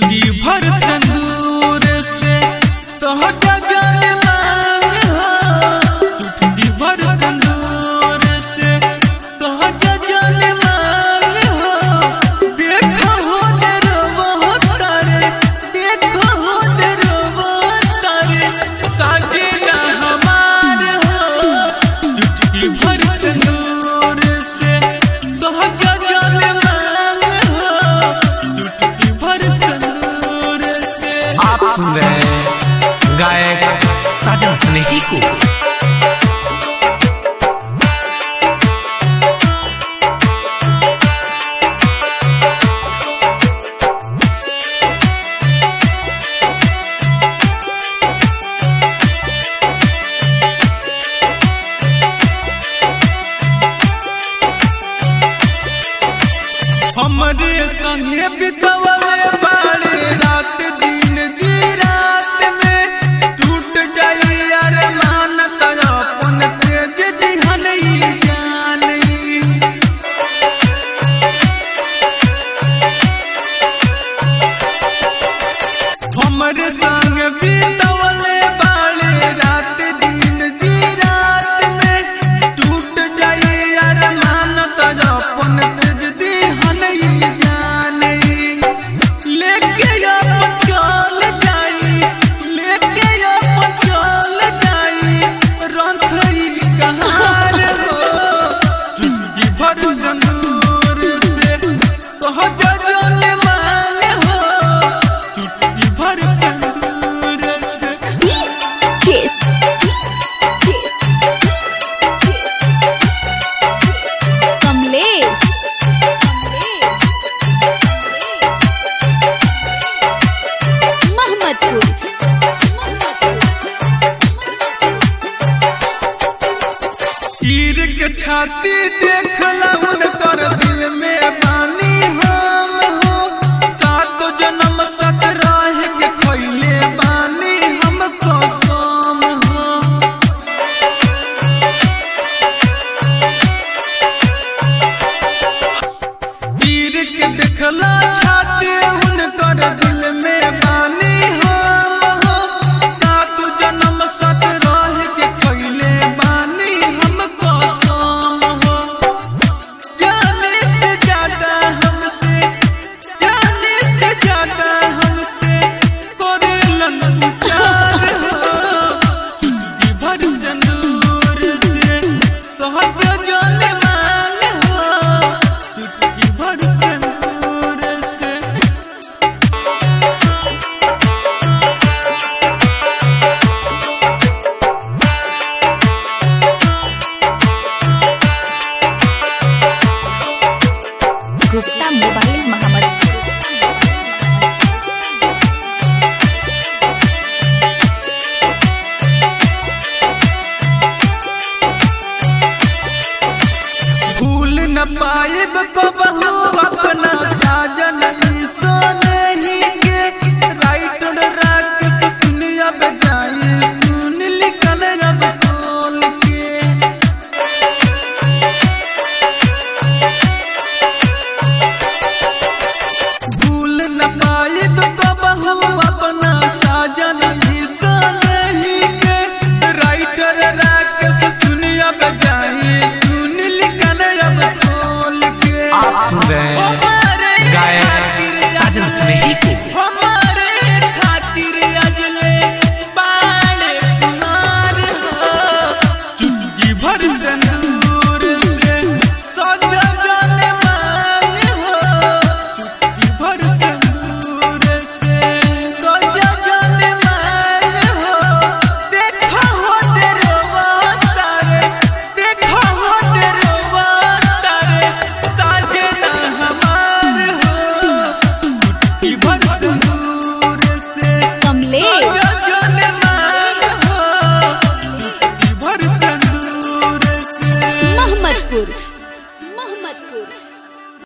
चुटकी भर सिंदूर से सहजा जान मांग हो, चुटकी भर सिंदूर से सहजा जान मांग हो। देखो हो तेरो बहुत तारे, देखो हो तेरो बहुत तारे, साजना हमार हो। चुटकी भर सिंदूर से सहजा जान मांग हो, चुटकी भर सिंदूर से। आप सुन रहे हैं गायक साजन स्नेही को। हमरे संगे बितवले बाड़े रात दिन जी रात में, टूट जाई अरमान तरपन तेज दिहन जानी। हमरे संग बितवले बाड़े रात दिन जी रात में, टूट जाई अरमान तरपन तेज दिहन जानी। लेके अपन चल जाई, लेके अपन चल जाई, रंथई कहार हो। चुटकी भर सिंदूर से सहजा जान मांग हो, चुटकी भर सिंदूर से। कमलेश महमदपुर। चीर के छाती देखला उनकर दिल में बानी हम हो। सात जन्म सत राह के खइले बानी हम कसम हो। चीर के देखला छाती उनकर दिल में बानी हम हो। सात जन्म सत राह के खइले बानी हम कसम हो। जाने से ज्यादा हमसे, जाने से ज्यादा हमसे करेलन प्यार हो। चुटकी भर सिंदूर से सहजा जान मांग हो, चुटकी भर सिंदूर से। गुप्ता मोबाइल महमदपुर। भूल न पाएब कबहू अपना साजन सोनेही के। राइटर राकेश सुनिया बजाई सुन लिखल रब खोल के। भूल न पाएब कबहू अपना साजन सोनेही के। राइटर राकेश सुनिया बजाई सुन लिखल रब खोल के। आप सुन रहे हैं गायक साजन स्नेही को। हमारे खातिर अजले बाड़े कुमार हो। चुटकी भर सिंदूर से सहजा जान मांग हो। चुटकी भर सिंदूर से सहजा जान मांग हो। देखो हो तेरो बहुत तारे, देखो हो तेरो बहुत तारे, साजना हमार हो। चुटकी भर सिंदूर से कमलेश सहजा जान मांग हो, चुटकी भर सिंदूर से। महमदपुर।